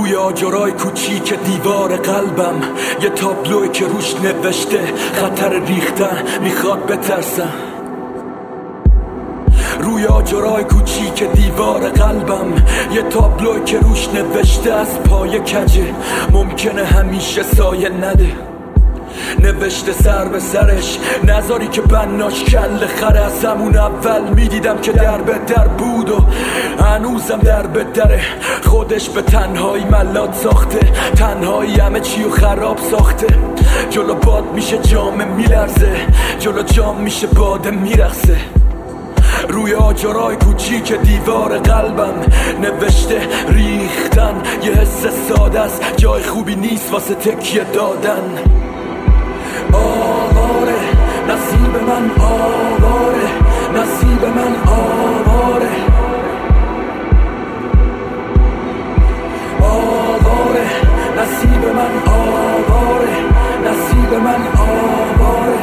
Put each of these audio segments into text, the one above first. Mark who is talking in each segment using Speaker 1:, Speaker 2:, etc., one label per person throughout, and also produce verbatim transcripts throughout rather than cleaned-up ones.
Speaker 1: روی آجرای کوچیک دیوار قلبم یه تابلوی که روش نوشته خطر ریختن، میخواد بترسم. روی آجرای کوچیک دیوار قلبم یه تابلوی که روش نوشته از پای کجه ممکنه همیشه سایه نده. نوشته سر به سرش نذاری که بناش کل خره. از همون اول میدیدم که در به در بود و هنوزم در به دره. خودش به تنهایی ملات ساخته، تنهایی همه چی و خراب ساخته. جلو باد میشه جام میلرزه، جلو جام میشه باده میرخصه. روی آجرای کوچیک دیوار قلبم نوشته ریختن یه حس ساده است، جای خوبی نیست واسه تکیه دادن. آواره نصیب من، آواره نصیب من، آواره آواره نصیب من، آواره نصیب من، آواره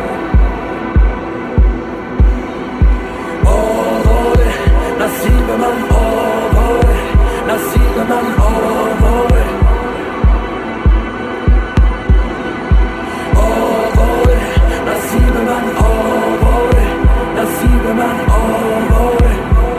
Speaker 1: آواره نصیب من، آواره نصیب من، آواره نصیب من، آواره نصیب من، آواره.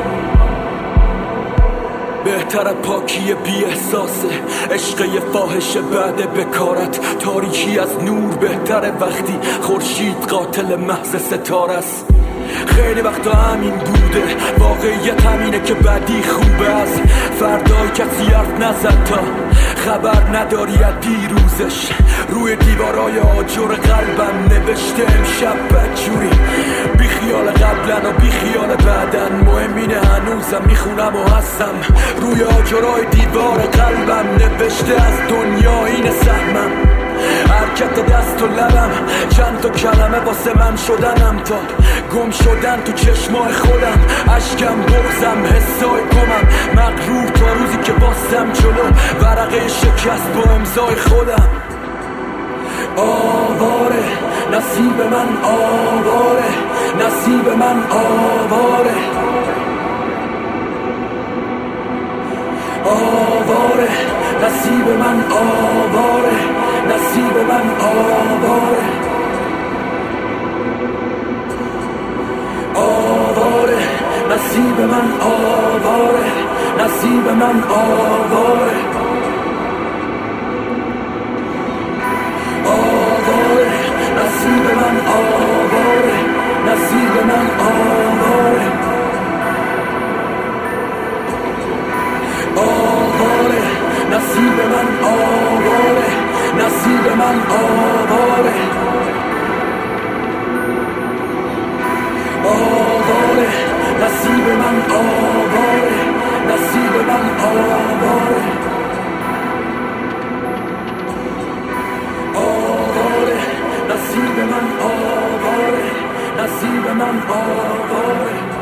Speaker 1: بهتر پاکی بی احساسه، عشق یه فاحشه بعد بکارت. تاریکی از نور بهتره وقتی خورشید قاتل محض ستاره است. خیلی وقتا همین بوده، واقعیت همینه که بعدی خوبه. از فردای کسی حرف نزد تا خبر نداری از دیروزش. روی دیوارای آجر قلبم نوشته امشب بدجوری، بی خیال قبلن و بی خیال بعدن. مهم اینه هنوزم میخونم و هستم. روی آجرای دیوار قلبم نوشته از دنیا اینه سهمم. حرکت دست و لبم چند تا کلمه واسه من شدنم، تا گم شدن تو چشمای خودم. عشقم بغزم حسای گمم، مغرور تا روزی که باستم جلو ورقه شکست با امضای خودم. آواره نصیب من، آواره نصیب من، آواره آواره نصیب من، آواره نصیب من، آواره آواره نصیب من، آواره نصیب من، آواره آواره نصیب من، آواره نصیب من، آواره آواره نصیب من، آواره نصیب من، آواره آواره نصیب من، آواره نصیب من، آواره آواره نصیب من، آواره نصیب من، آواره